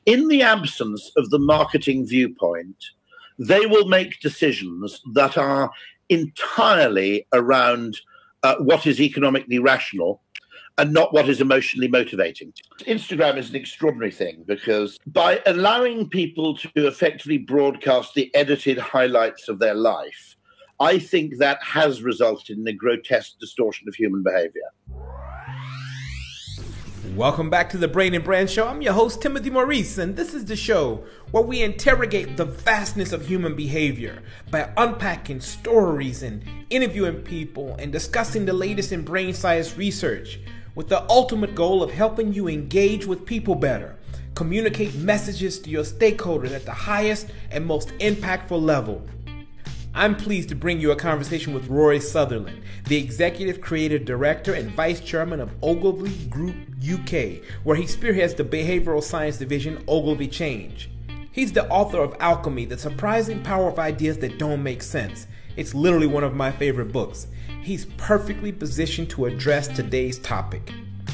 in the absence of the marketing viewpoint, they will make decisions that are entirely around what is economically rational and not what is emotionally motivating. Instagram is an extraordinary thing because by allowing people to effectively broadcast the edited highlights of their life, I think that has resulted in a grotesque distortion of human behavior. Welcome back to the Brain and Brand Show. I'm your host, Timothy Maurice, and this is the show where we interrogate the vastness of human behavior by unpacking stories and interviewing people and discussing the latest in brain science research with the ultimate goal of helping you engage with people better, communicate messages to your stakeholders at the highest and most impactful level. I'm pleased to bring you a conversation with Rory Sutherland, the Executive Creative Director and Vice Chairman of Ogilvy Group UK, where he spearheads the behavioral science division Ogilvy Change. He's the author of Alchemy, The Surprising Power of Ideas That Don't Make Sense. It's literally one of my favorite books. He's perfectly positioned to address today's topic.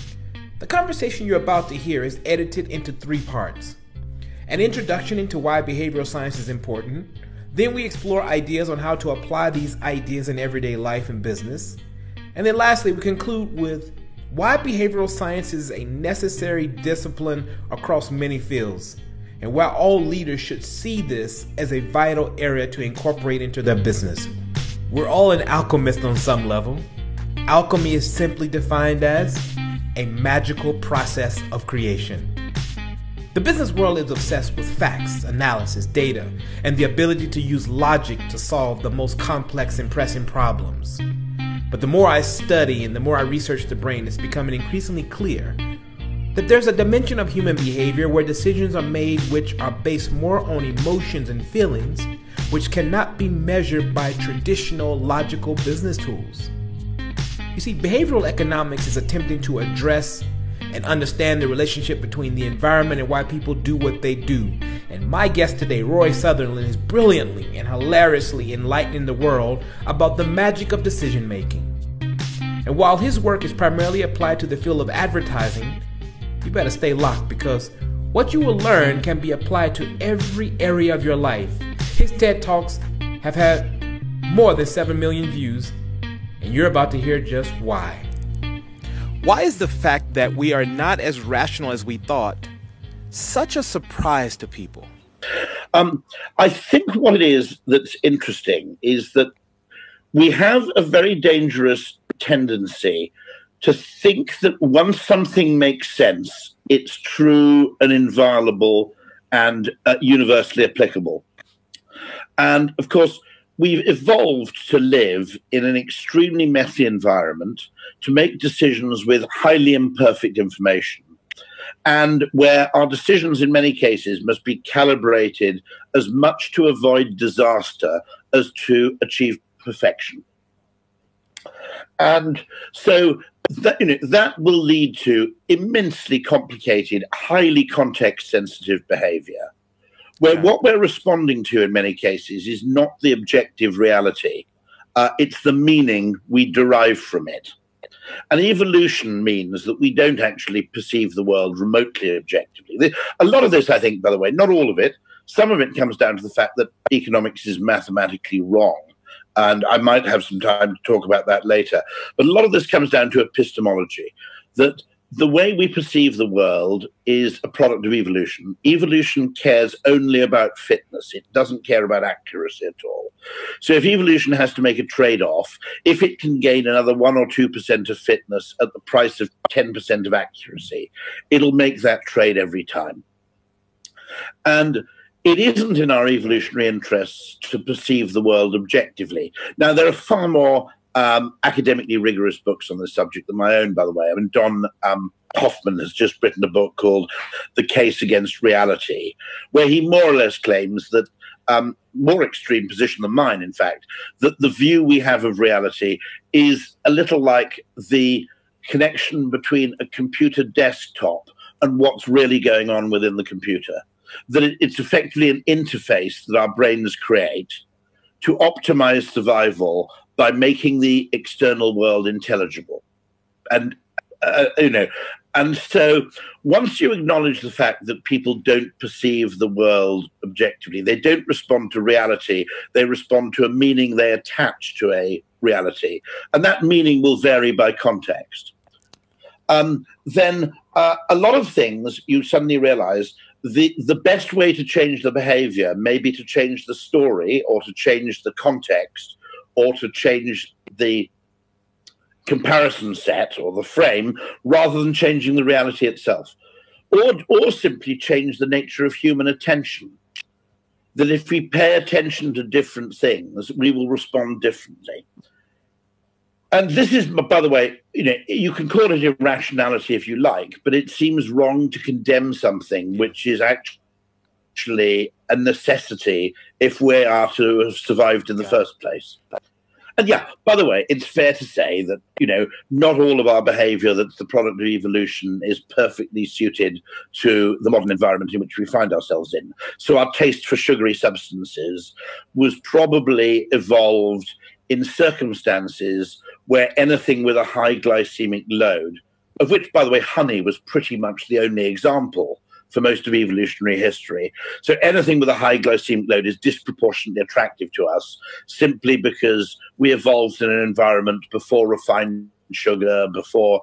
The conversation you're about to hear is edited into 3 parts. An introduction into why behavioral science is important. Then we explore ideas on how to apply these ideas in everyday life and business. And then lastly, we conclude with why behavioral science is a necessary discipline across many fields, and why all leaders should see this as a vital area to incorporate into their business. We're all an alchemist on some level. Alchemy is simply defined as a magical process of creation. The business world is obsessed with facts, analysis, data, and the ability to use logic to solve the most complex and pressing problems. But the more I study and the more I research the brain, it's becoming increasingly clear that there's a dimension of human behavior where decisions are made which are based more on emotions and feelings, which cannot be measured by traditional logical business tools. You see, behavioral economics is attempting to address and understand the relationship between the environment and why people do what they do. And my guest today, Rory Sutherland, is brilliantly and hilariously enlightening the world about the magic of decision making. And while his work is primarily applied to the field of advertising, you better stay locked because what you will learn can be applied to every area of your life. His TED Talks have had more than 7 million views, and you're about to hear just why. Why is the fact that we are not as rational as we thought such a surprise to people? I think what it is that's interesting is that we have a very dangerous tendency to think that once something makes sense, it's true and inviolable and universally applicable. And of course, we've evolved to live in an extremely messy environment, to make decisions with highly imperfect information, and where our decisions in many cases must be calibrated as much to avoid disaster as to achieve perfection. And so that will lead to immensely complicated, highly context-sensitive behavior, where what we're responding to in many cases is not the objective reality. It's the meaning we derive from it. And evolution means that we don't actually perceive the world remotely objectively. A lot of this, I think, by the way, not all of it, some of it comes down to the fact that economics is mathematically wrong. And I might have some time to talk about that later. But a lot of this comes down to epistemology, that the way we perceive the world is a product of evolution. Evolution cares only about fitness. It doesn't care about accuracy at all. So if evolution has to make a trade-off, if it can gain another 1 or 2% of fitness at the price of 10% of accuracy, it'll make that trade every time. And it isn't in our evolutionary interests to perceive the world objectively. Now, there are far more academically rigorous books on this subject than my own, by the way. I mean, Don Hoffman has just written a book called The Case Against Reality, where he more or less claims that, more extreme position than mine, in fact, that the view we have of reality is a little like the connection between a computer desktop and what's really going on within the computer. That it's effectively an interface that our brains create to optimize survival by making the external world intelligible. And you know. And so once you acknowledge the fact that people don't perceive the world objectively, they don't respond to reality, they respond to a meaning they attach to a reality. And that meaning will vary by context. Then a lot of things you suddenly realize the best way to change the behavior may be to change the story or to change the context or to change the comparison set or the frame rather than changing the reality itself, or simply change the nature of human attention. That if we pay attention to different things, we will respond differently. And this is, by the way, you can call it irrationality if you like, but it seems wrong to condemn something which is actually a necessity if we are to have survived in the first place. And yeah, by the way, it's fair to say that, not all of our behavior that's the product of evolution is perfectly suited to the modern environment in which we find ourselves in. So our taste for sugary substances was probably evolved in circumstances where anything with a high glycemic load, of which, by the way, honey was pretty much the only example for most of evolutionary history. So anything with a high glycemic load is disproportionately attractive to us simply because we evolved in an environment before refined sugar, before,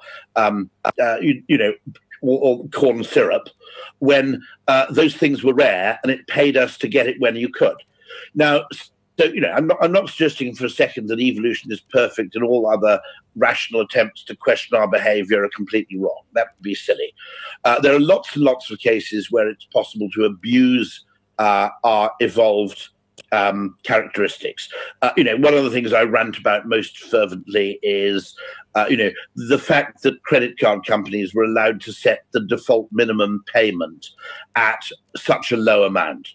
or corn syrup, when those things were rare and it paid us to get it when you could. Now, so, I'm not suggesting for a second that evolution is perfect and all other rational attempts to question our behavior are completely wrong. That would be silly. There are lots and lots of cases where it's possible to abuse our evolved characteristics. One of the things I rant about most fervently is, the fact that credit card companies were allowed to set the default minimum payment at such a low amount.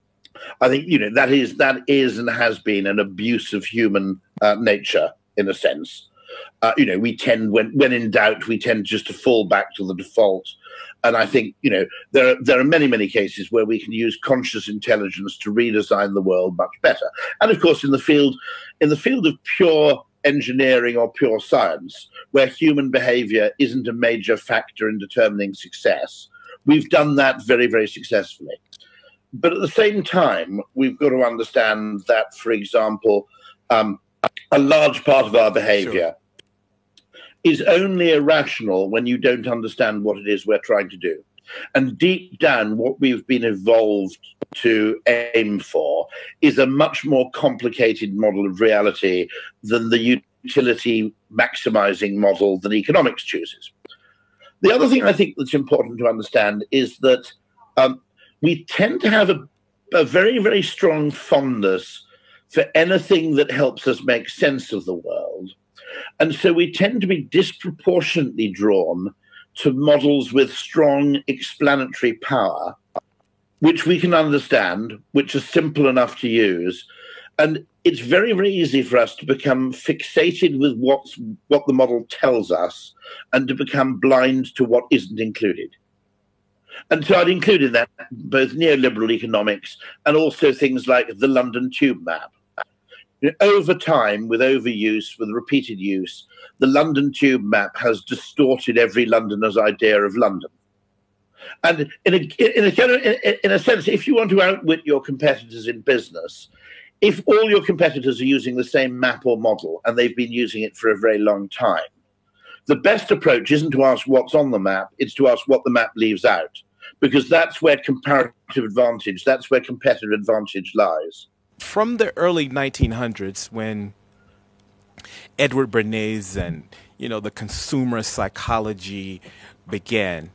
I think that is and has been an abuse of human nature in a sense. We tend, when in doubt, we tend just to fall back to the default. And I think there are many cases where we can use conscious intelligence to redesign the world much better. And of course, in the field of pure engineering or pure science, where human behavior isn't a major factor in determining success, we've done that very, very successfully. But at the same time, we've got to understand that, for example, a large part of our behavior is only irrational when you don't understand what it is we're trying to do. And deep down, what we've been evolved to aim for is a much more complicated model of reality than the utility maximizing model that economics chooses. The other thing I think that's important to understand is that we tend to have a very, very strong fondness for anything that helps us make sense of the world. And so we tend to be disproportionately drawn to models with strong explanatory power, which we can understand, which are simple enough to use. And it's very, very easy for us to become fixated with what the model tells us and to become blind to what isn't included. And so I'd include in that both neoliberal economics and also things like the London Tube map. Over time, with overuse, with repeated use, the London Tube map has distorted every Londoner's idea of London. And in a sense, if you want to outwit your competitors in business, if all your competitors are using the same map or model and they've been using it for a very long time, the best approach isn't to ask what's on the map, it's to ask what the map leaves out, because that's where comparative advantage, that's where competitive advantage lies. From the early 1900s, when Edward Bernays and, the consumer psychology began,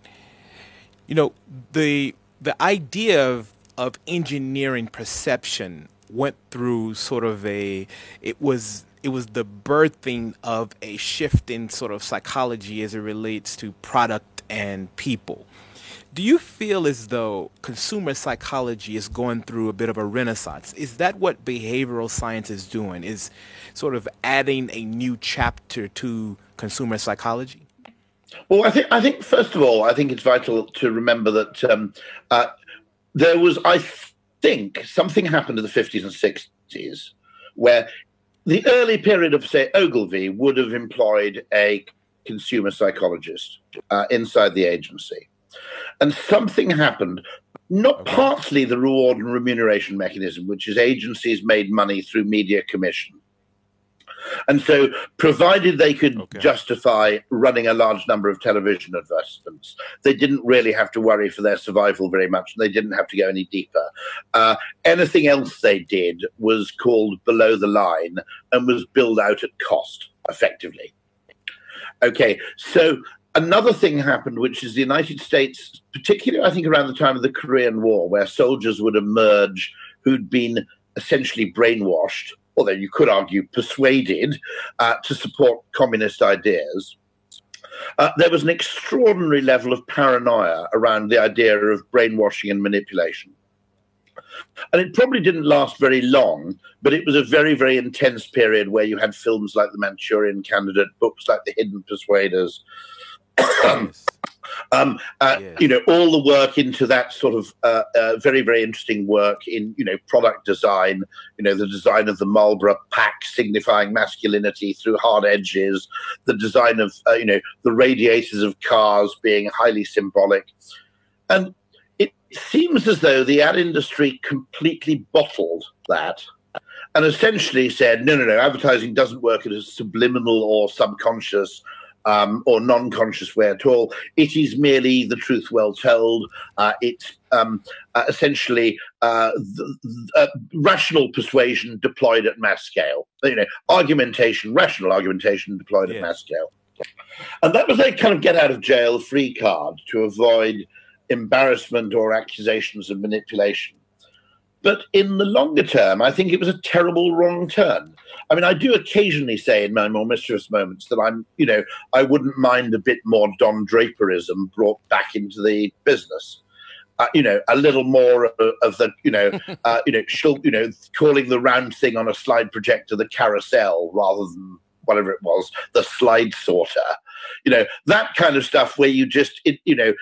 the idea of engineering perception went through sort of it was the birthing of a shift in sort of psychology as it relates to product and people. Do you feel as though consumer psychology is going through a bit of a renaissance? Is that what behavioral science is doing, is sort of adding a new chapter to consumer psychology? Well, I think first of all, I think it's vital to remember that there was, I think, something happened in the 50s and 60s where the early period of, say, Ogilvy would have employed a consumer psychologist inside the agency. And something happened, not partly the reward and remuneration mechanism, which is agencies made money through media commission. And so, provided they could justify running a large number of television advertisements, they didn't really have to worry for their survival very much, and they didn't have to go any deeper. Anything else they did was called below the line and was billed out at cost, effectively. Okay, so another thing happened, which is the United States, particularly I think around the time of the Korean War, where soldiers would emerge who'd been essentially brainwashed, although you could argue persuaded, to support communist ideas. There was an extraordinary level of paranoia around the idea of brainwashing and manipulation. And it probably didn't last very long, but it was a very, very intense period where you had films like The Manchurian Candidate, books like The Hidden Persuaders, you know, all the work into that sort of very, very interesting work in, you know, product design, you know, the design of the Marlboro pack signifying masculinity through hard edges, the design of, you know, the radiators of cars being highly symbolic. And it seems as though the ad industry completely bottled that and essentially said, no, advertising doesn't work in a subliminal or subconscious or non-conscious way at all. It is merely the truth well told. It's essentially rational persuasion deployed at mass scale. You know, argumentation, rational argumentation deployed at mass scale. And that was a kind of get out of jail free card to avoid embarrassment or accusations of manipulation. But in the longer term, I think it was a terrible wrong turn. I mean, I do occasionally say in my more mischievous moments that I'm, you know, I wouldn't mind a bit more Don Draperism brought back into the business. You know, a little more of the, calling the round thing on a slide projector the carousel rather than whatever it was, the slide sorter. You know, that kind of stuff where you just, you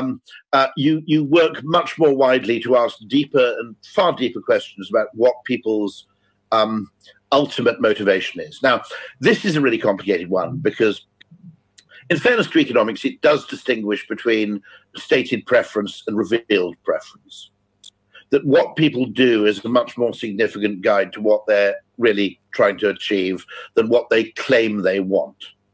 work much more widely to ask deeper and far deeper questions about what people's ultimate motivation is. Now, this is a really complicated one because, in fairness to economics, it does distinguish between stated preference and revealed preference. That what people do is a much more significant guide to what they're really trying to achieve than what they claim they want.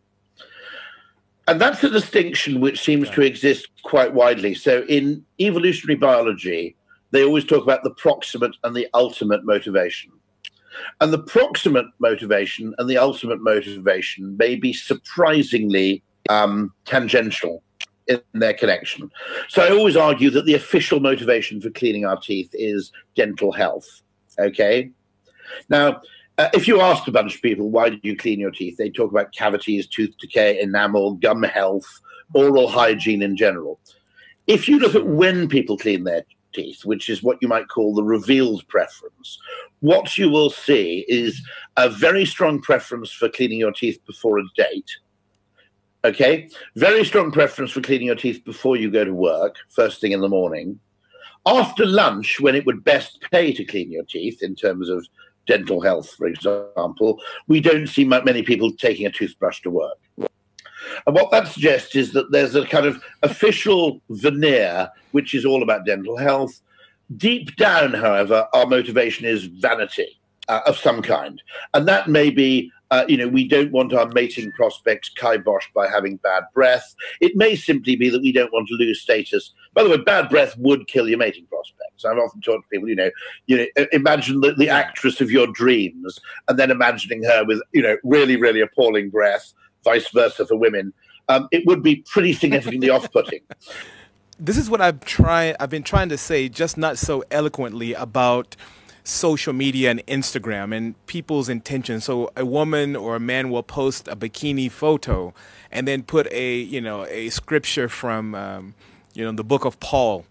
And that's a distinction which seems to exist quite widely. So in evolutionary biology, they always talk about the proximate and the ultimate motivation. And the proximate motivation and the ultimate motivation may be surprisingly tangential in their connection. So I always argue that the official motivation for cleaning our teeth is dental health. Okay? Now, if you asked a bunch of people, why do you clean your teeth? They talk about cavities, tooth decay, enamel, gum health, oral hygiene in general. If you look at when people clean their teeth, which is what you might call the revealed preference, what you will see is a very strong preference for cleaning your teeth before a date. Okay? Very strong preference for cleaning your teeth before you go to work, first thing in the morning. After lunch, when it would best pay to clean your teeth in terms of dental health, for example, we don't see many people taking a toothbrush to work. And what that suggests is that there's a kind of official veneer which is all about dental health. Deep down, however, our motivation is vanity of some kind. And that may be, we don't want our mating prospects kiboshed by having bad breath. It may simply be that we don't want to lose status. By the way, bad breath would kill your mating prospects. I've often taught people, imagine the actress of your dreams and then imagining her with, really, really appalling breath, vice versa for women. It would be pretty significantly off-putting. This is what I've been trying to say, just not so eloquently, about social media and Instagram and people's intentions. So a woman or a man will post a bikini photo and then put a scripture from the book of Paul.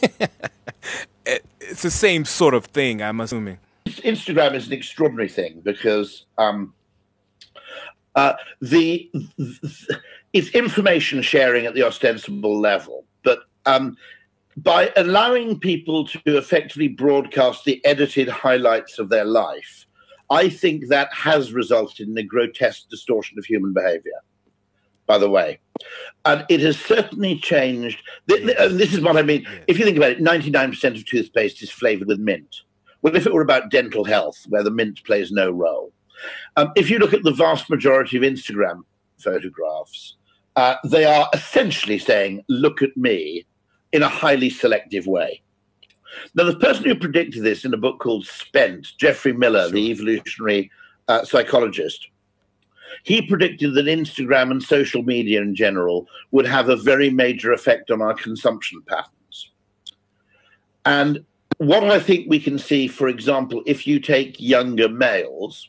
It's the same sort of thing, I'm assuming. Instagram is an extraordinary thing because it's information sharing at the ostensible level, but by allowing people to effectively broadcast the edited highlights of their life, I think that has resulted in a grotesque distortion of human behavior. by the way. And it has certainly changed. This is what I mean. If you think about it, 99% of toothpaste is flavored with mint. Well, if it were about dental health, where the mint plays no role. If you look at the vast majority of Instagram photographs, they are essentially saying, look at me, in a highly selective way. Now, the person who predicted this in a book called Spent, Geoffrey Miller, the evolutionary psychologist, he predicted that Instagram and social media in general would have a very major effect on our consumption patterns. And what I think we can see, for example, if you take younger males,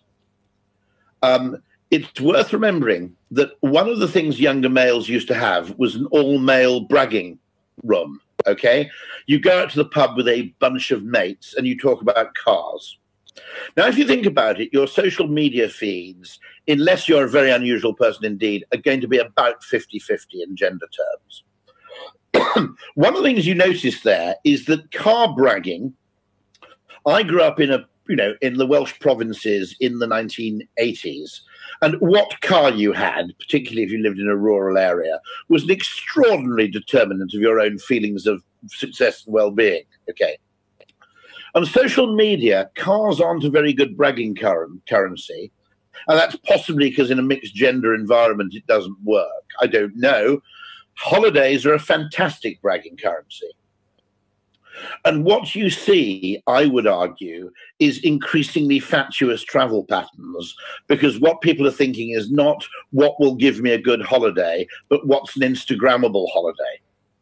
it's worth remembering that one of the things younger males used to have was an all-male bragging room, okay? You go out to the pub with a bunch of mates and you talk about cars. Now, if you think about it, your social media feeds, unless you're a very unusual person indeed, are going to be about 50-50 in gender terms. One of the things you notice there is that car bragging, I grew up in the Welsh provinces in the 1980s, and what car you had, particularly if you lived in a rural area, was an extraordinary determinant of your own feelings of success and well-being, okay? On social media, cars aren't a very good bragging currency, and that's possibly because in a mixed gender environment it doesn't work. I don't know. Holidays are a fantastic bragging currency. And what you see, I would argue, is increasingly fatuous travel patterns, because what people are thinking is not what will give me a good holiday, but what's an Instagrammable holiday.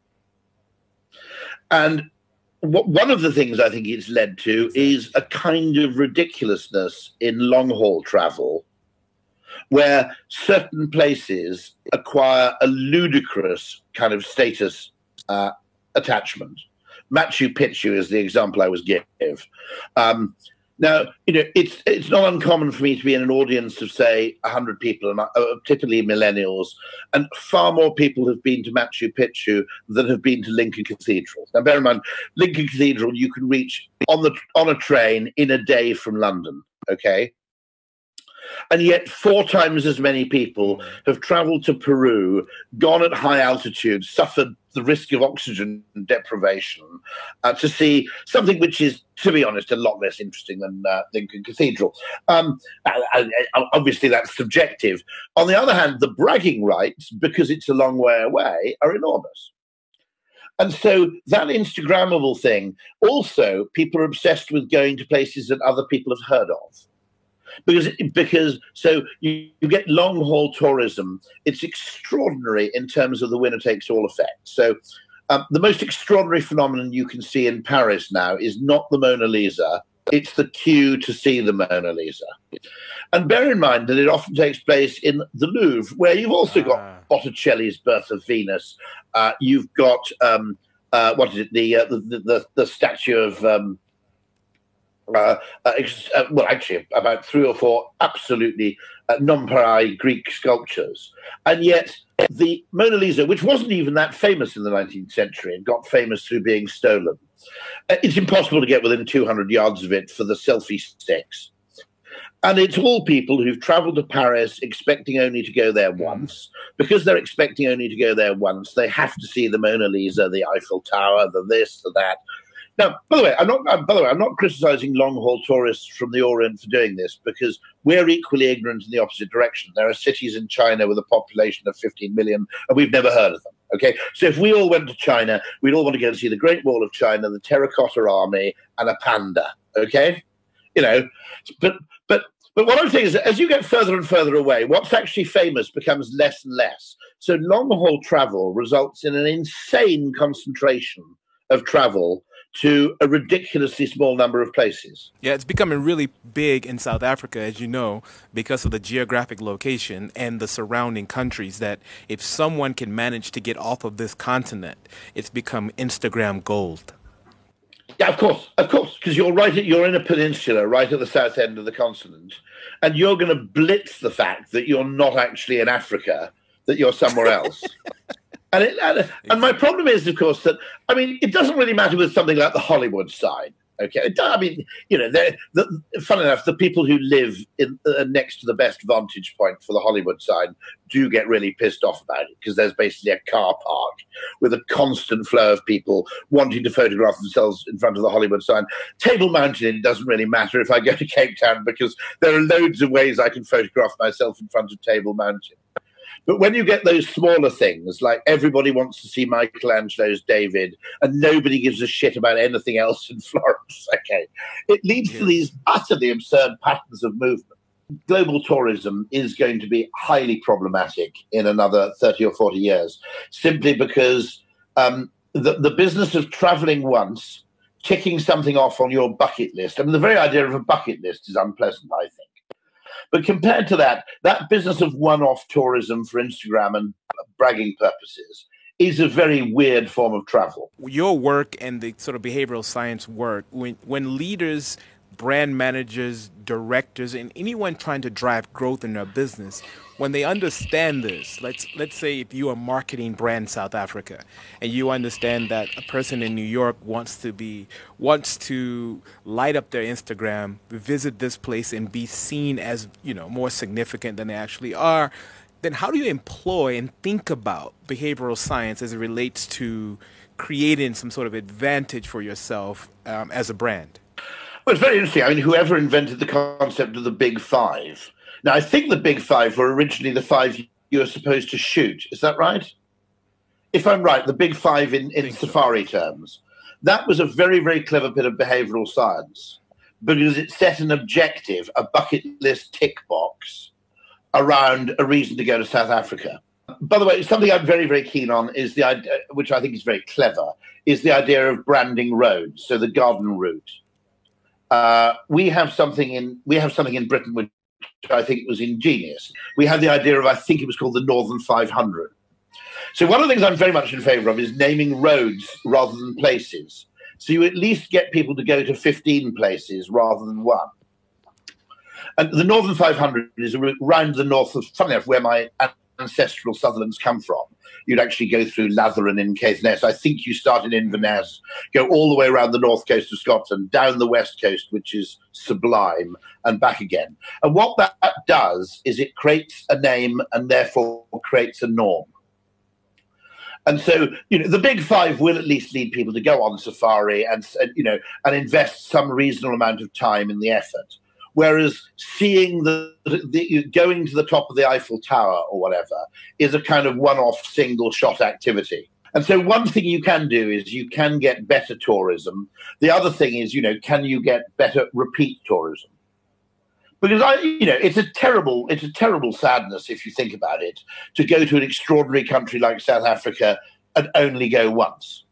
And one of the things I think it's led to is a kind of ridiculousness in long-haul travel, where certain places acquire a ludicrous kind of status attachment. Machu Picchu is the example I was give. Now, it's not uncommon for me to be in an audience of, say, 100 people, and typically millennials, and far more people have been to Machu Picchu than have been to Lincoln Cathedral. Now, bear in mind, Lincoln Cathedral you can reach on a train in a day from London, okay? And yet 4 times as many people have traveled to Peru, gone at high altitude, suffered the risk of oxygen deprivation to see something which is, to be honest, a lot less interesting than Lincoln Cathedral. Obviously, that's subjective. On the other hand, the bragging rights, because it's a long way away, are enormous. And so that Instagrammable thing, also, people are obsessed with going to places that other people have heard of. Because so you get long haul tourism. It's extraordinary in terms of the winner takes all effect. So the most extraordinary phenomenon you can see in Paris now is not the Mona Lisa. It's the queue to see the Mona Lisa. And bear in mind that it often takes place in the Louvre, where you've also got Botticelli's Birth of Venus. You've got what is it? The statue of well, actually, about 3 or 4 absolutely nonpareil Greek sculptures. And yet the Mona Lisa, which wasn't even that famous in the 19th century and got famous through being stolen, it's impossible to get within 200 yards of it for the selfie sticks. And it's all people who've traveled to Paris expecting only to go there once. Because they're expecting only to go there once, they have to see the Mona Lisa, the Eiffel Tower, the this, the that. Now, by the way, I'm not criticizing long-haul tourists from the Orient for doing this, because we're equally ignorant in the opposite direction. There are cities in China with a population of 15 million, and we've never heard of them. Okay, so if we all went to China, we'd all want to go and see the Great Wall of China, the Terracotta Army, and a panda. Okay, but what I'm saying is that as you get further and further away, what's actually famous becomes less and less. So long-haul travel results in an insane concentration of travel to a ridiculously small number of places. Yeah, it's becoming really big in South Africa, as you know, because of the geographic location and the surrounding countries, that if someone can manage to get off of this continent, it's become Instagram gold. Yeah, of course, because you're in a peninsula right at the south end of the continent, and you're going to blitz the fact that you're not actually in Africa, that you're somewhere else. And my problem is, of course, that, I mean, it doesn't really matter with something like the Hollywood side, Okay, I mean, fun enough, the people who live next to the best vantage point for the Hollywood sign do get really pissed off about it, because there's basically a car park with a constant flow of people wanting to photograph themselves in front of the Hollywood sign. Table Mountain, it doesn't really matter if I go to Cape Town, because there are loads of ways I can photograph myself in front of Table Mountain. But when you get those smaller things, like everybody wants to see Michelangelo's David and nobody gives a shit about anything else in Florence, okay, it leads to these utterly absurd patterns of movement. Global tourism is going to be highly problematic in another 30 or 40 years, simply because the business of traveling once, ticking something off on your bucket list, I mean, the very idea of a bucket list is unpleasant, I think. But compared to that business of one-off tourism for Instagram and bragging purposes is a very weird form of travel. Your work and the sort of behavioral science work, when leaders, brand managers, directors, and anyone trying to drive growth in their business, when they understand this, let's say if you are marketing brand South Africa and you understand that a person in New York wants to light up their Instagram, visit this place and be seen as, more significant than they actually are, then how do you employ and think about behavioral science as it relates to creating some sort of advantage for yourself as a brand? Well, it's very interesting. I mean, whoever invented the concept of the Big Five. Now, I think the Big Five were originally the five you were supposed to shoot. Is that right? If I'm right, the Big Five in safari terms. That was a very, very clever bit of behavioral science, because it set an objective, a bucket list tick box, around a reason to go to South Africa. By the way, something I'm very, very keen on is the idea, which I think is very clever, is the idea of branding roads. So the garden route. We have something in Britain which I think was ingenious. We had the idea of, I think it was called the Northern 500. So one of the things I'm very much in favour of is naming roads rather than places. So you at least get people to go to 15 places rather than one. And the Northern 500 is a route round the north of, funny enough, where my ancestral Sutherlands come from. You'd actually go through Latheran in Caithness. I think you start in Inverness, go all the way around the north coast of Scotland, down the west coast, which is sublime, and back again. And what that does is it creates a name and therefore creates a norm. And so, the Big Five will at least lead people to go on safari and invest some reasonable amount of time in the effort. Whereas seeing going to the top of the Eiffel Tower or whatever is a kind of one-off single-shot activity. And so one thing you can do is you can get better tourism. The other thing is, can you get better repeat tourism? Because it's a terrible sadness, if you think about it, to go to an extraordinary country like South Africa and only go once.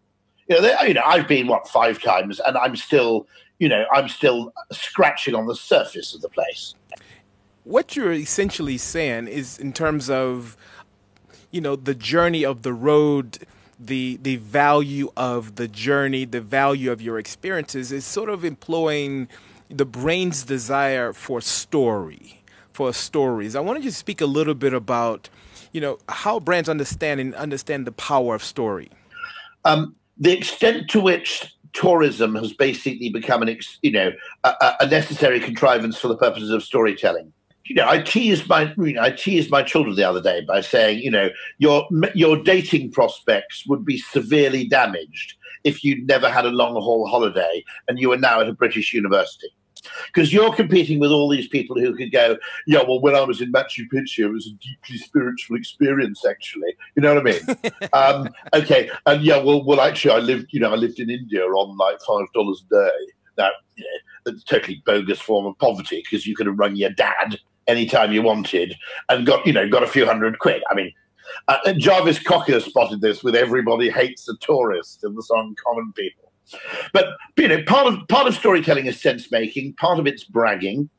I've been 5 times, and I'm still scratching on the surface of the place. What you're essentially saying is, in terms of, the journey of the road, the value of the journey, the value of your experiences, is sort of employing the brain's desire for stories. I wanted you to speak a little bit about, how brands understand the power of story. The extent to which tourism has basically become a necessary contrivance for the purposes of storytelling. I teased my children the other day by saying, your dating prospects would be severely damaged if you'd never had a long haul holiday and you were now at a British university. Because you're competing with all these people who could go, when I was in Machu Picchu, it was a deeply spiritual experience, actually. You know what I mean? Okay. And actually, I lived in India on like $5 a day. Now, it's a totally bogus form of poverty, because you could have rung your dad anytime you wanted and got a few £100. I mean, Jarvis Cocker spotted this with "Everybody Hates a Tourist" in the song Common People. But part of storytelling is sense making, part of it's bragging.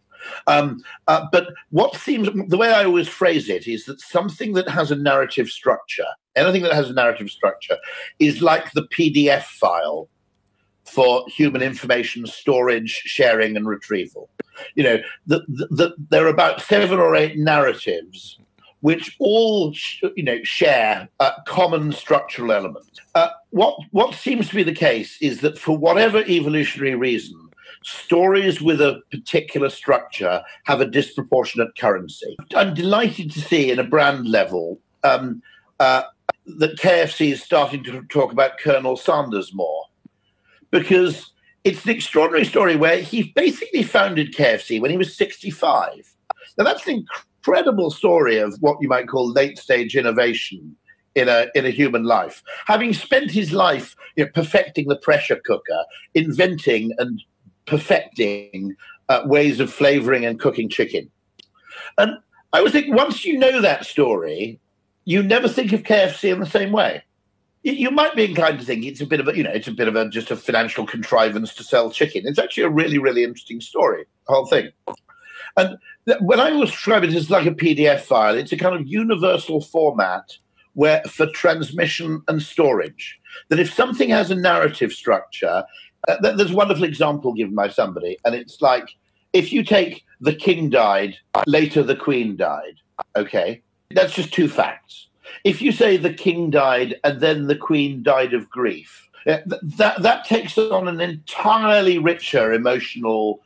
But the way I always phrase it is that something that has a narrative structure, anything that has a narrative structure, is like the PDF file for human information storage, sharing, and retrieval. There are about 7 or 8 narratives which all share common structural elements. What seems to be the case is that for whatever evolutionary reason, stories with a particular structure have a disproportionate currency. I'm delighted to see in a brand level that KFC is starting to talk about Colonel Sanders more, because it's an extraordinary story where he basically founded KFC when he was 65. Now, that's an incredible story of what you might call late-stage innovation in a human life. Having spent his life perfecting the pressure cooker, inventing and perfecting ways of flavoring and cooking chicken. And I would think once you know that story, you never think of KFC in the same way. You might be inclined to think it's a bit of just a financial contrivance to sell chicken. It's actually a really, really interesting story, the whole thing. And when I was describing it as like a PDF file, it's a kind of universal format for transmission and storage. That if something has a narrative structure, there's a wonderful example given by somebody, and it's like, if you take the king died, later the queen died, okay? That's just two facts. If you say the king died and then the queen died of grief, that takes on an entirely richer emotional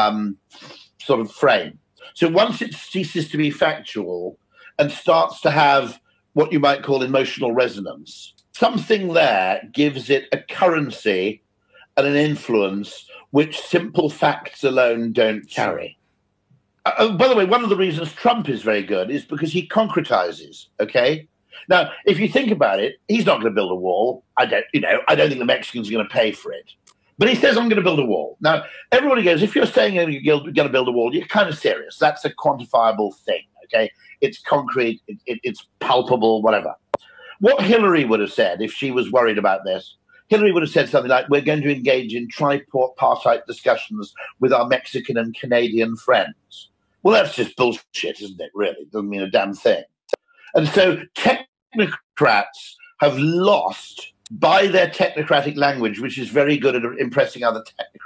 sort of frame. So once it ceases to be factual and starts to have what you might call emotional resonance, something there gives it a currency and an influence which simple facts alone don't carry. By the way, one of the reasons Trump is very good is because he concretizes, okay? Now, if you think about it, he's not going to build a wall. I don't think the Mexicans are going to pay for it. But he says, I'm going to build a wall. Now, everybody goes, if you're saying you're going to build a wall, you're kind of serious. That's a quantifiable thing, okay? It's concrete, it's palpable, whatever. What Hillary would have said if she was worried about this, Hillary would have said something like, we're going to engage in tripartite discussions with our Mexican and Canadian friends. Well, that's just bullshit, isn't it, really? It doesn't mean a damn thing. And so technocrats have lost, by their technocratic language, which is very good at impressing other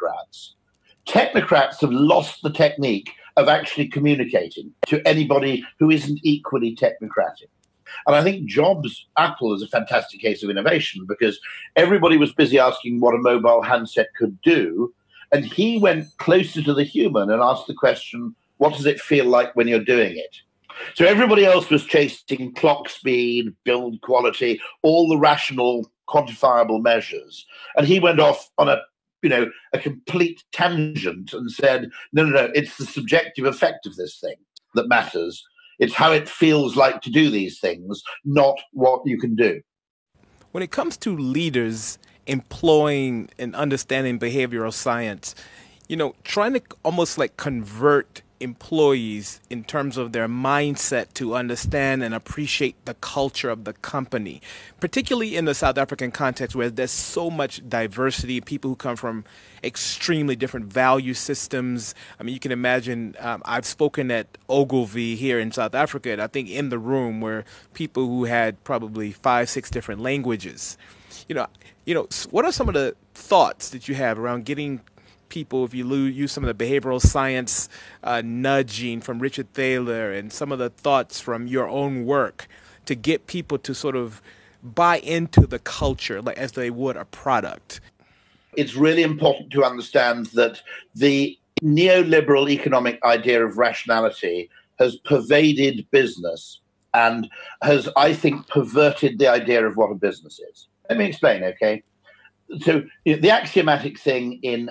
technocrats have lost the technique of actually communicating to anybody who isn't equally technocratic. And I think Apple is a fantastic case of innovation, because everybody was busy asking what a mobile handset could do. And he went closer to the human and asked the question, what does it feel like when you're doing it? So everybody else was chasing clock speed, build quality, all the rational, quantifiable measures. And he went off on a complete tangent and said, no, it's the subjective effect of this thing that matters. It's how it feels like to do these things, not what you can do. When it comes to leaders employing and understanding behavioral science, trying to almost like convert employees in terms of their mindset to understand and appreciate the culture of the company, particularly in the South African context where there's so much diversity, people who come from extremely different value systems. I mean, you can imagine, I've spoken at Ogilvy here in South Africa, and I think in the room were people who had probably 5-6 different languages. What are some of the thoughts that you have around getting people, if you use some of the behavioral science nudging from Richard Thaler and some of the thoughts from your own work, to get people to sort of buy into the culture like as they would a product? It's really important to understand that the neoliberal economic idea of rationality has pervaded business and has, I think, perverted the idea of what a business is. Let me explain, okay? So the axiomatic thing in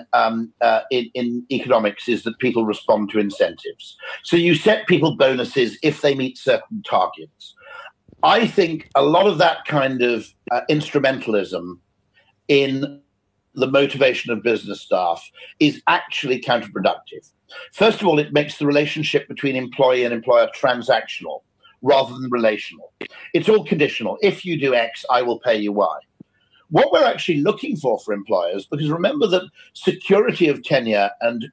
economics is that people respond to incentives. So you set people bonuses if they meet certain targets. I think a lot of that kind of instrumentalism in the motivation of business staff is actually counterproductive. First of all, it makes the relationship between employee and employer transactional rather than relational. It's all conditional. If you do X, I will pay you Y. What we're actually looking for employers, because remember that security of tenure and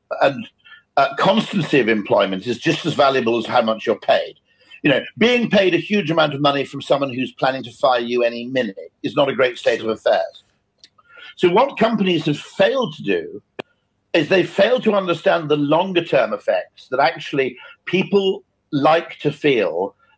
constancy of employment is just as valuable as how much you're paid. Being paid a huge amount of money from someone who's planning to fire you any minute is not a great state of affairs. So what companies have failed to do is they fail to understand the longer term effects, that actually people like to feel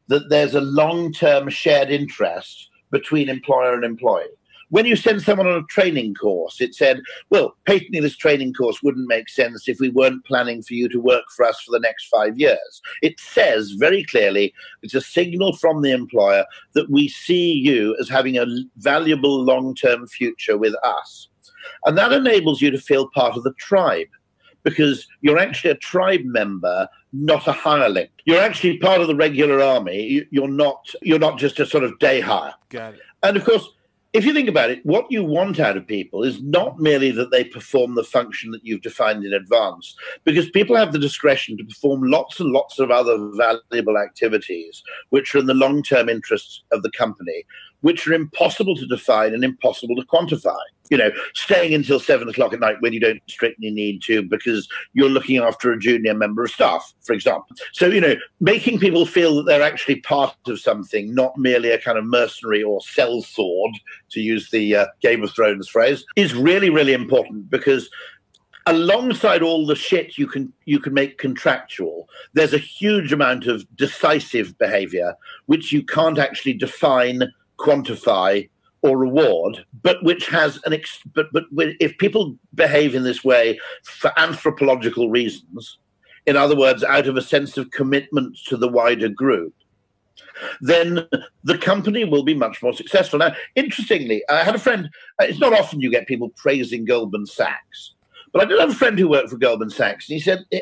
that there's a long-term shared interest between employer and employee. When you send someone on a training course, it said, well, patently this training course wouldn't make sense if we weren't planning for you to work for us for the next 5 years. It says very clearly, it's a signal from the employer that we see you as having a valuable long-term future with us. And that enables you to feel part of the tribe, because you're actually a tribe member, not a hireling. You're actually part of the regular army. You're not just a sort of day hire. Got it. And of course, if you think about it, what you want out of people is not merely that they perform the function that you've defined in advance, because people have the discretion to perform lots and lots of other valuable activities which are in the long-term interests of the company, which are impossible to define and impossible to quantify. You know, staying until 7 o'clock at night when you don't strictly need to because you're looking after a junior member of staff, for example. So, you know, making people feel that they're actually part of something, not merely a kind of mercenary or sellsword, to use the Game of Thrones phrase, is really, really important, because alongside all the shit you can make contractual, there's a huge amount of decisive behavior which you can't actually define, quantify, or reward, but which has but if people behave in this way for anthropological reasons, in other words, out of a sense of commitment to the wider group, then the company will be much more successful. Now, interestingly, I had a friend, it's not often you get people praising Goldman Sachs, but I did have a friend who worked for Goldman Sachs, and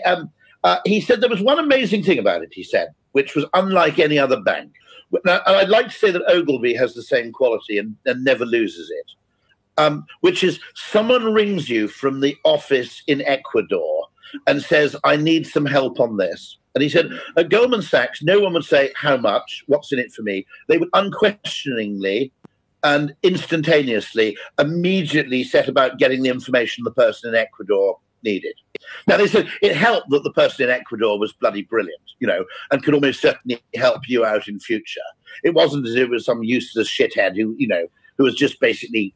he said there was one amazing thing about it, he said, which was unlike any other bank. Now, and I'd like to say that Ogilvy has the same quality and never loses it, which is someone rings you from the office in Ecuador and says, I need some help on this. And he said, at Goldman Sachs, no one would say, how much? What's in it for me? They would unquestioningly and instantaneously, immediately set about getting the information the person in Ecuador needed. Now, they said it helped that the person in Ecuador was bloody brilliant, you know, and could almost certainly help you out in future. It wasn't as if it was some useless shithead who was just basically,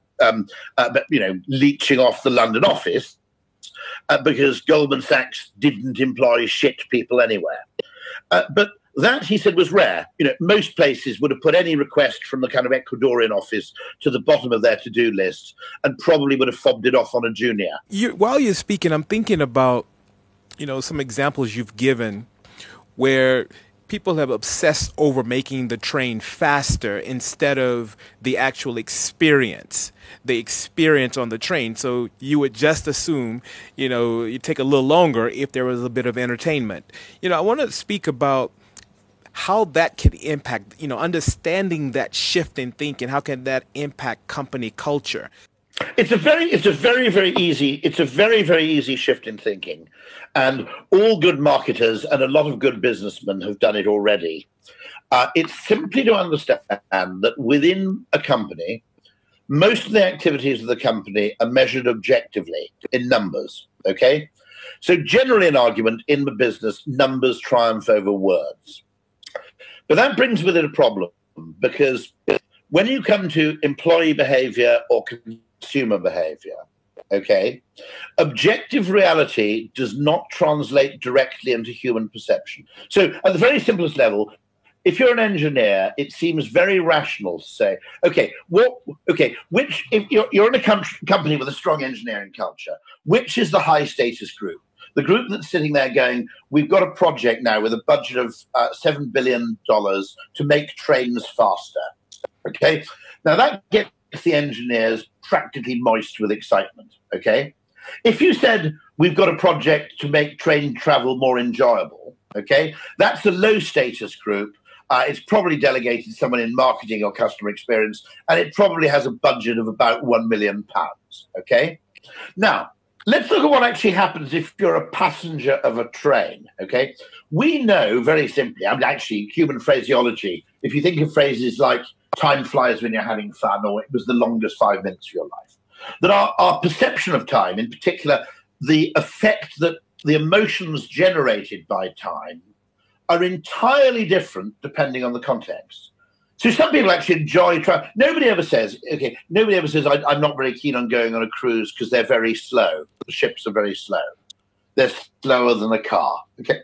leeching off the London office because Goldman Sachs didn't employ shit people anywhere. But that, he said, was rare. You know, most places would have put any request from the kind of Ecuadorian office to the bottom of their to-do list and probably would have fobbed it off on a junior. While you're speaking, I'm thinking about, some examples you've given where people have obsessed over making the train faster instead of the actual experience on the train. So you would just assume, you take a little longer if there was a bit of entertainment. I want to speak about how that can impact, understanding that shift in thinking. How can that impact company culture? It's a very, very easy shift in thinking. And all good marketers and a lot of good businessmen have done it already. It's simply to understand that within a company, most of the activities of the company are measured objectively in numbers, okay? So generally an argument in the business, numbers triumph over words. But that brings with it a problem, because when you come to employee behavior or consumer behavior, okay, objective reality does not translate directly into human perception. So at the very simplest level, if you're an engineer, it seems very rational to say, if you're in a company with a strong engineering culture, which is the high status group? The group that's sitting there going, we've got a project now with a budget of $7 billion to make trains faster. Okay? Now that gets the engineers practically moist with excitement. Okay? If you said, we've got a project to make train travel more enjoyable, okay, that's a low status group. It's probably delegated to someone in marketing or customer experience, and it probably has a budget of about £1 million. Okay? Now, let's look at what actually happens if you're a passenger of a train, okay? We know very simply, actually, human phraseology, if you think of phrases like time flies when you're having fun, or it was the longest 5 minutes of your life, that our perception of time, in particular, the effect that the emotions generated by time, are entirely different depending on the context. So some people actually enjoy travel. Nobody ever says, I'm not very keen on going on a cruise because they're very slow. The ships are very slow. They're slower than a car. Okay.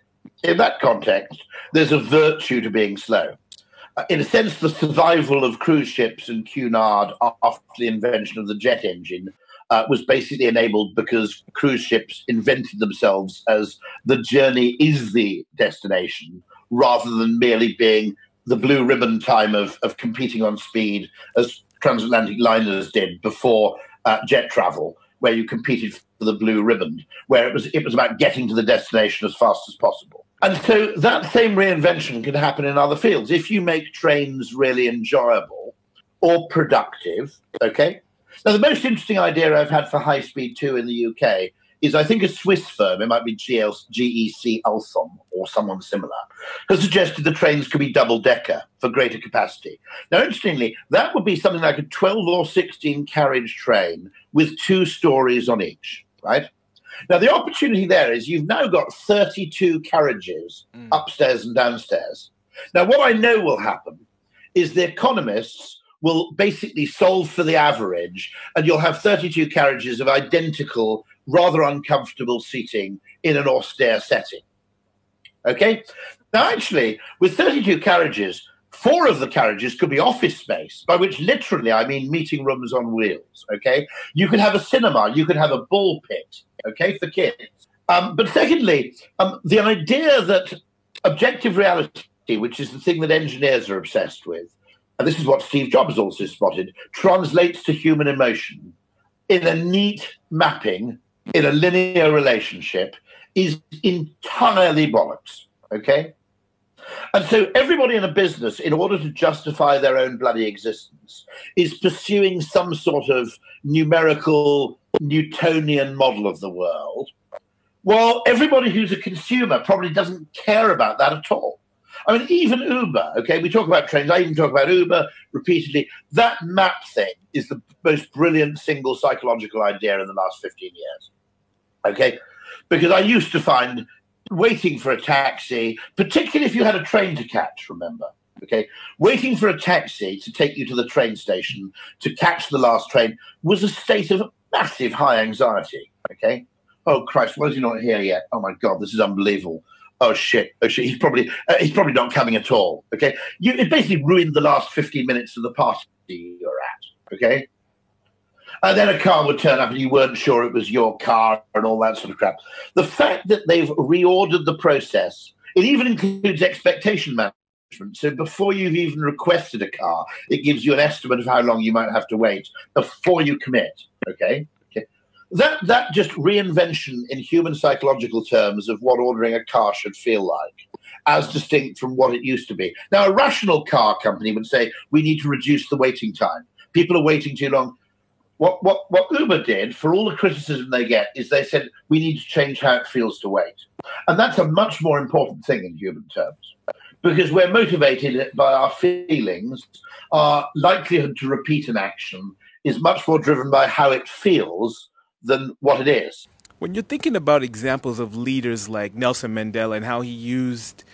in that context, there's a virtue to being slow. In a sense, the survival of cruise ships and Cunard after the invention of the jet engine was basically enabled because cruise ships invented themselves as the journey is the destination, rather than merely being the blue ribbon time of competing on speed as transatlantic liners did before jet travel, where you competed for the blue ribbon, where it was about getting to the destination as fast as possible. And so that same reinvention can happen in other fields. If you make trains really enjoyable or productive, okay? Now, the most interesting idea I've had for High Speed 2 in the UK is, I think, a Swiss firm, it might be GEC Alstom or someone similar, has suggested the trains could be double-decker for greater capacity. Now, interestingly, that would be something like a 12 or 16 carriage train with 2 stories on each, right? Now, the opportunity there is you've now got 32 carriages upstairs and downstairs. Now, what I know will happen is the economists will basically solve for the average, and you'll have 32 carriages of identical, rather uncomfortable seating in an austere setting. Okay? Now, actually, with 32 carriages, 4 of the carriages could be office space, by which literally I mean meeting rooms on wheels, okay? You could have a cinema, you could have a ball pit, okay, for kids. But secondly, the idea that objective reality, which is the thing that engineers are obsessed with, and this is what Steve Jobs also spotted, translates to human emotion in a neat mapping, in a linear relationship, is entirely bollocks, okay? And so everybody in a business, in order to justify their own bloody existence, is pursuing some sort of numerical Newtonian model of the world, while everybody who's a consumer probably doesn't care about that at all. I mean, even Uber, okay, we talk about trains, I even talk about Uber repeatedly. That map thing is the most brilliant single psychological idea in the last 15 years, okay? Because I used to find waiting for a taxi, particularly if you had a train to catch, remember, okay? Waiting for a taxi to take you to the train station to catch the last train was a state of massive high anxiety, okay? Oh, Christ, why is he not here yet? Oh, my God, this is unbelievable. Oh shit! He's probably not coming at all. Okay, it basically ruined the last 15 minutes of the party you're at. Okay, and then a car would turn up and you weren't sure it was your car and all that sort of crap. The fact that they've reordered the process, it even includes expectation management. So before you've even requested a car, it gives you an estimate of how long you might have to wait before you commit. Okay. That just reinvention in human psychological terms of what ordering a car should feel like, as distinct from what it used to be. Now, a rational car company would say, we need to reduce the waiting time. People are waiting too long. What Uber did, for all the criticism they get, is they said, we need to change how it feels to wait. And that's a much more important thing in human terms, because we're motivated by our feelings. Our likelihood to repeat an action is much more driven by how it feels than what it is. When you're thinking about examples of leaders like Nelson Mandela and how he used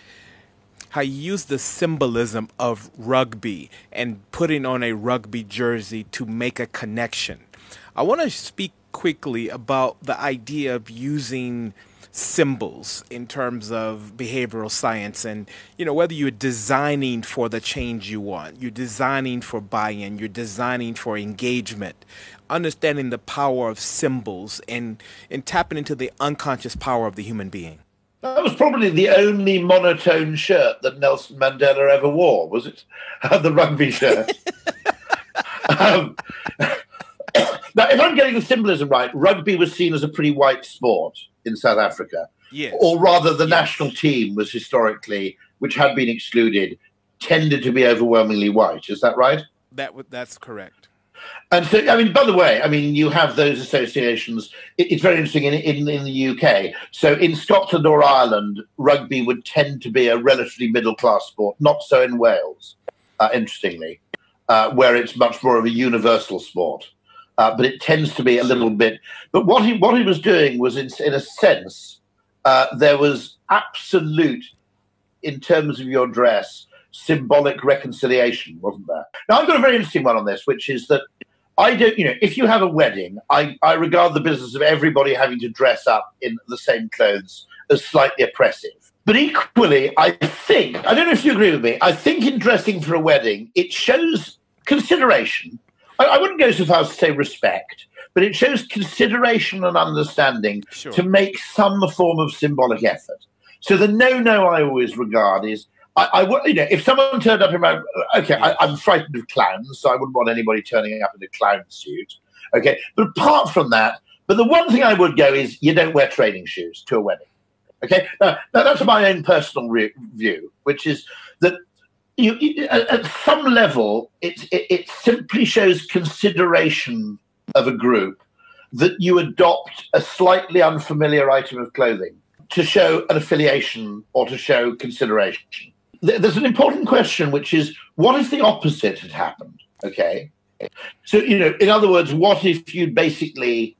the symbolism of rugby and putting on a rugby jersey to make a connection, I want to speak quickly about the idea of using symbols in terms of behavioral science, and whether you're designing for the change you want, you're designing for buy-in, you're designing for engagement, understanding the power of symbols and tapping into the unconscious power of the human being. That was probably the only monotone shirt that Nelson Mandela ever wore, was it? The rugby shirt. Now, if I'm getting the symbolism right, rugby was seen as a pretty white sport in South Africa. Yes. Or rather, the national team was historically, which had been excluded, tended to be overwhelmingly white. Is that right? That's correct. And so, I mean, by the way, you have those associations. It's very interesting in the UK. So in Scotland or Ireland, rugby would tend to be a relatively middle-class sport, not so in Wales, interestingly, where it's much more of a universal sport. But it tends to be a little bit. But what he was doing was, in a sense, there was absolute, in terms of your dress, symbolic reconciliation, wasn't there? Now, I've got a very interesting one on this, which is that I don't, if you have a wedding, I regard the business of everybody having to dress up in the same clothes as slightly oppressive. But equally, I don't know if you agree with me, I think in dressing for a wedding, it shows consideration. I wouldn't go so far as to say respect, but it shows consideration and understanding to make some form of symbolic effort. So the no I always regard is, if someone turned up in my, I'm frightened of clowns, so I wouldn't want anybody turning up in a clown suit. Okay, but apart from that, but the one thing I would go is you don't wear training shoes to a wedding. Okay, now that's my own personal view, which is that at some level it simply shows consideration of a group that you adopt a slightly unfamiliar item of clothing to show an affiliation or to show consideration. There's an important question, which is, what if the opposite had happened? Okay, so in other words, what if you'd basically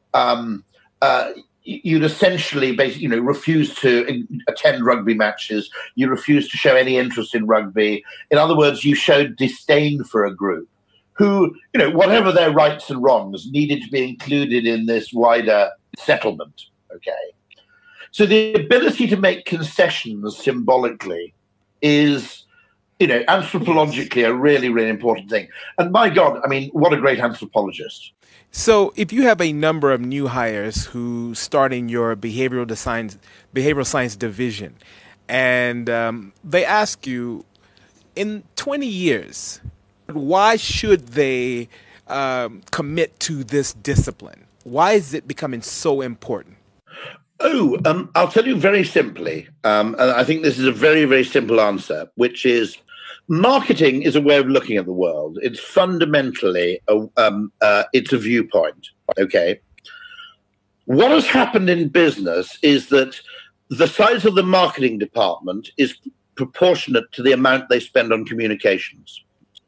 you'd essentially refuse to attend rugby matches, you refuse to show any interest in rugby. In other words, you showed disdain for a group who, whatever their rights and wrongs, needed to be included in this wider settlement. Okay, so the ability to make concessions symbolically is, anthropologically a really, really important thing. And my God, I mean, what a great anthropologist. So if you have a number of new hires who start in your behavioral science division, and they ask you, in 20 years, why should they commit to this discipline? Why is it becoming so important? I'll tell you very simply, and I think this is a very, very simple answer, which is, marketing is a way of looking at the world. It's fundamentally it's a viewpoint. Okay. What has happened in business is that the size of the marketing department is proportionate to the amount they spend on communications.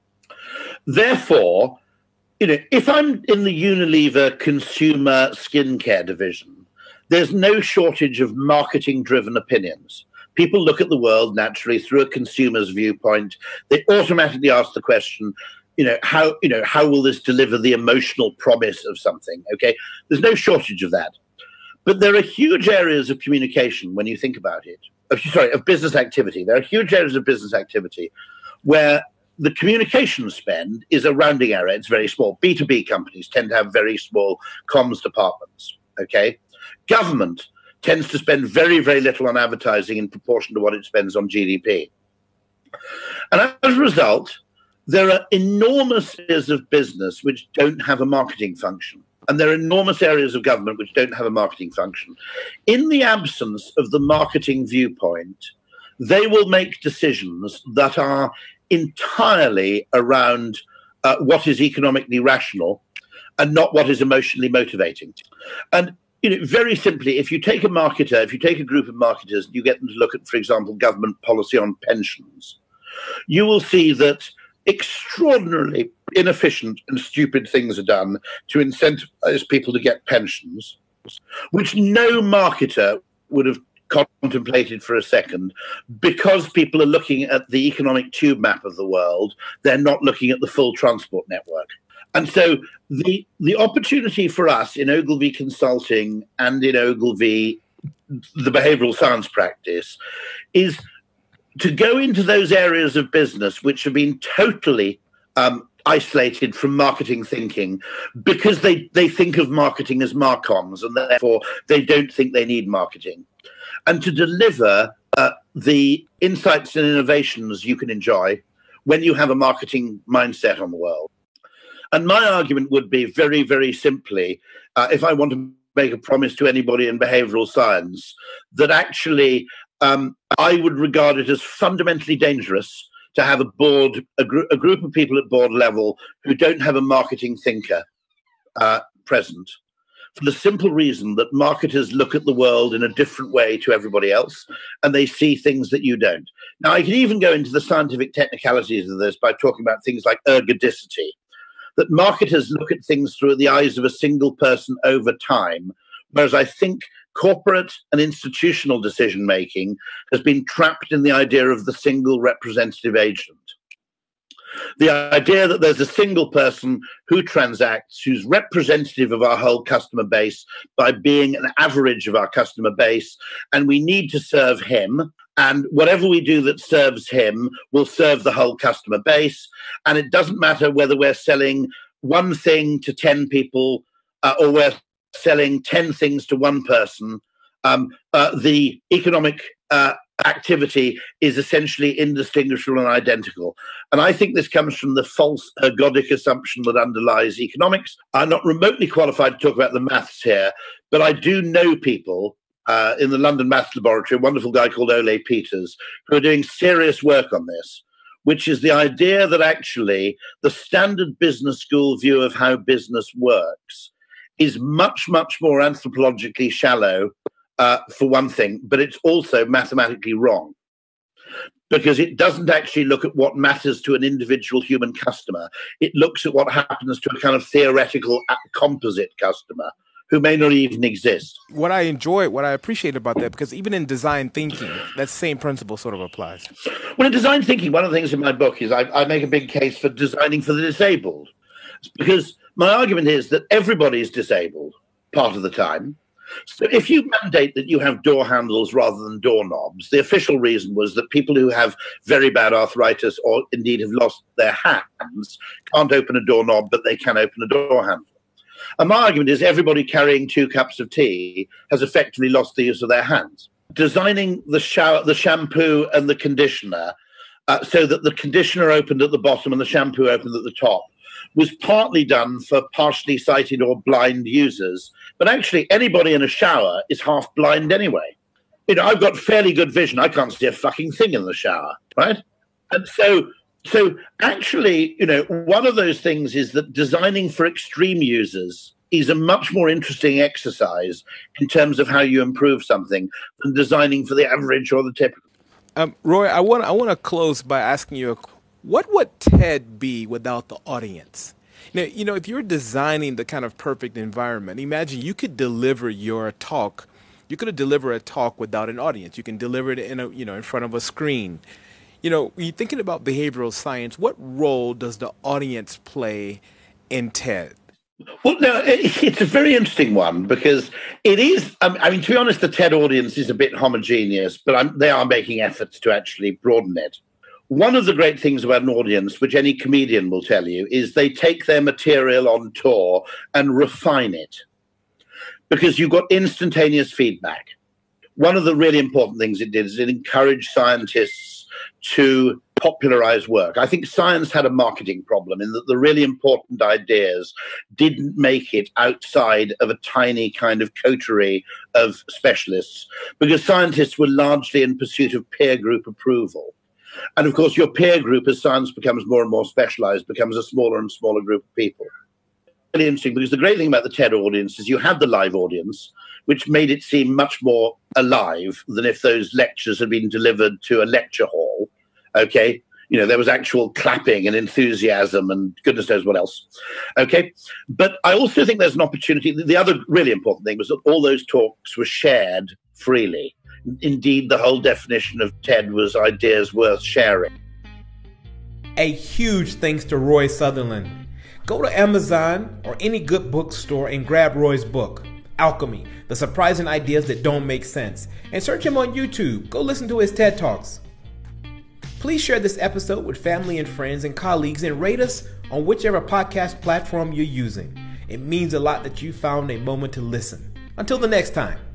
Therefore, if I'm in the Unilever consumer skincare division, there's no shortage of marketing-driven opinions. People look at the world naturally through a consumer's viewpoint. They automatically ask the question, how will this deliver the emotional promise of something? Okay, there's no shortage of that. But there are huge areas of communication when you think about it. Of business activity. There are huge areas of business activity where the communication spend is a rounding error. It's very small. B2B companies tend to have very small comms departments. Okay, government tends to spend very, very little on advertising in proportion to what it spends on GDP. And as a result, there are enormous areas of business which don't have a marketing function. And there are enormous areas of government which don't have a marketing function. In the absence of the marketing viewpoint, they will make decisions that are entirely around what is economically rational and not what is emotionally motivating. And very simply, if you take a marketer, if you take a group of marketers, you get them to look at, for example, government policy on pensions, you will see that extraordinarily inefficient and stupid things are done to incentivize people to get pensions, which no marketer would have contemplated for a second, because people are looking at the economic tube map of the world. They're not looking at the full transport network. And so the opportunity for us in Ogilvy Consulting and in Ogilvy, the behavioral science practice, is to go into those areas of business which have been totally isolated from marketing thinking, because they think of marketing as marcoms, and therefore they don't think they need marketing. And to deliver the insights and innovations you can enjoy when you have a marketing mindset on the world. And my argument would be very, very simply, if I want to make a promise to anybody in behavioral science, that actually I would regard it as fundamentally dangerous to have a group of people at board level who don't have a marketing thinker present, for the simple reason that marketers look at the world in a different way to everybody else, and they see things that you don't. Now, I can even go into the scientific technicalities of this by talking about things like ergodicity, that marketers look at things through the eyes of a single person over time, whereas I think corporate and institutional decision-making has been trapped in the idea of the single representative agent. The idea that there's a single person who transacts, who's representative of our whole customer base by being an average of our customer base, and we need to serve him. And whatever we do that serves him will serve the whole customer base. And it doesn't matter whether we're selling one thing to 10 people or we're selling 10 things to one person. The economic activity is essentially indistinguishable and identical. And I think this comes from the false ergodic assumption that underlies economics. I'm not remotely qualified to talk about the maths here, but I do know people in the London Maths Laboratory, a wonderful guy called Ole Peters, who are doing serious work on this, which is the idea that actually the standard business school view of how business works is much, much more anthropologically shallow, for one thing, but it's also mathematically wrong, because it doesn't actually look at what matters to an individual human customer. It looks at what happens to a kind of theoretical composite customer who may not even exist. What I appreciate about that, because even in design thinking, that same principle sort of applies. Well, in design thinking, one of the things in my book is I make a big case for designing for the disabled, because my argument is that everybody is disabled part of the time. So if you mandate that you have door handles rather than doorknobs, the official reason was that people who have very bad arthritis or indeed have lost their hands can't open a doorknob, but they can open a door handle. And my argument is everybody carrying 2 cups of tea has effectively lost the use of their hands. Designing the shower, the shampoo and the conditioner so that the conditioner opened at the bottom and the shampoo opened at the top was partly done for partially sighted or blind users. But actually, anybody in a shower is half blind anyway. You know, I've got fairly good vision. I can't see a fucking thing in the shower, right? And so actually, you know, one of those things is that designing for extreme users is a much more interesting exercise in terms of how you improve something than designing for the average or the typical. Roy, I want to close by asking you, what would TED be without the audience? Now, you know, if you're designing the kind of perfect environment, imagine you could deliver your talk. You could deliver a talk without an audience. You can deliver it in front of a screen. You know, when you're thinking about behavioral science, what role does the audience play in TED? Well, no, it's a very interesting one because it is, I mean, to be honest, the TED audience is a bit homogeneous, but they are making efforts to actually broaden it. One of the great things about an audience, which any comedian will tell you, is they take their material on tour and refine it because you've got instantaneous feedback. One of the really important things it did is it encouraged scientists to popularize work. I think science had a marketing problem in that the really important ideas didn't make it outside of a tiny kind of coterie of specialists because scientists were largely in pursuit of peer group approval. And of course, your peer group, as science becomes more and more specialized, becomes a smaller and smaller group of people. Really interesting, because the great thing about the TED audience is you had the live audience, which made it seem much more alive than if those lectures had been delivered to a lecture hall. Okay, you know, there was actual clapping and enthusiasm and goodness knows what else. Okay, but I also think there's an opportunity. The other really important thing was that all those talks were shared freely. Indeed, the whole definition of TED was ideas worth sharing. A huge thanks to Roy Sutherland. Go to Amazon or any good bookstore and grab Roy's book, Alchemy, The Surprising Ideas That Don't Make Sense, and search him on YouTube. Go listen to his TED Talks. Please share this episode with family and friends and colleagues and rate us on whichever podcast platform you're using. It means a lot that you found a moment to listen. Until the next time.